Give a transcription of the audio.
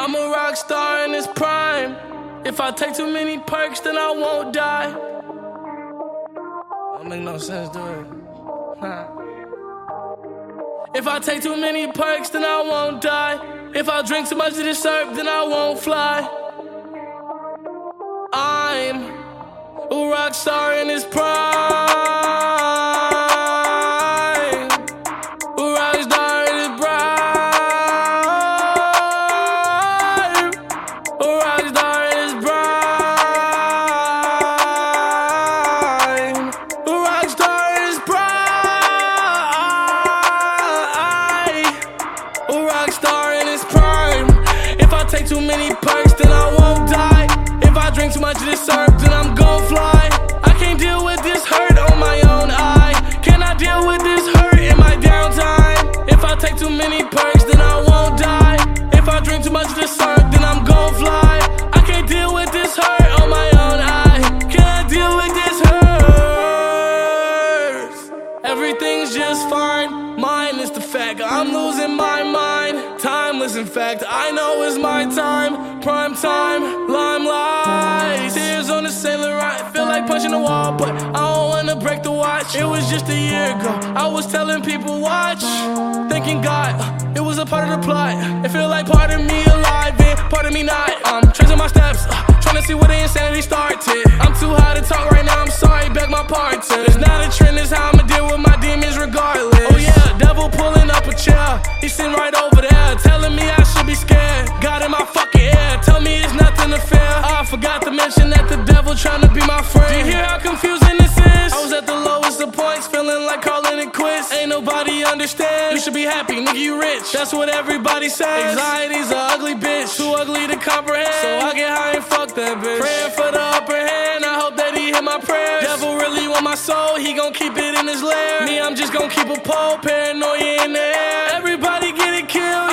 I'm a rock star in this prime. If I take too many perks, then I won't die. Don't make no sense, do it? If I take too many perks, then I won't die. If I drink too much of this syrup, then I won't fly. I'm a rock star in this prime. A rock star in this prime. A rock star in this prime. A rock star in this prime. A rock star in this prime. If I take too many perks, then I won't die. If I drink too much of this syrup, then I'm gon' fly. I can't deal with this hurt on my own eye. Can I deal with this hurt in my downtime? If I take too many perks, then I won't die. If I drink too much of this syrup, then I'm gon' fly. I can't deal with this hurt on my own eye. Can I deal with this hurt? Everything's just fine. Mine is the fact I'm losing my mind. Timeless, in fact, I know it's my time. Prime time, limelight. Tears on the Sailor Ride. Feel like punching the wall, but I don't wanna break the watch. It was just a year ago. I was telling people watch, thinking God, it was a part of the plot. It feel like part of me alive and part of me not. Tracing my steps, trying to see where the insanity started. I'm too high to talk right now. I'm sorry, beg my pardon. It's not a trend, it's how I'ma deal with my demons regardless. Oh yeah, devil pulling up a chair. He's sitting right over there, telling me I should be scared. God in my fucking ear, tell me it's nothing to fear. I forgot to mention that the devil trying to be my friend. Do you hear how confusing this is? I was at the lowest of points, feeling like calling it quits. Ain't nobody understand. You should be happy, nigga, you rich. That's what everybody says. Anxiety's a ugly bitch, too ugly to comprehend. So I get high and fuck that bitch. Praying for the upper hand, I hope that he hear my prayers. Devil really want my soul, he gon' keep it in his lair. Me, I'm just gon' keep a pole, paranoia in the air. Everybody getting killed.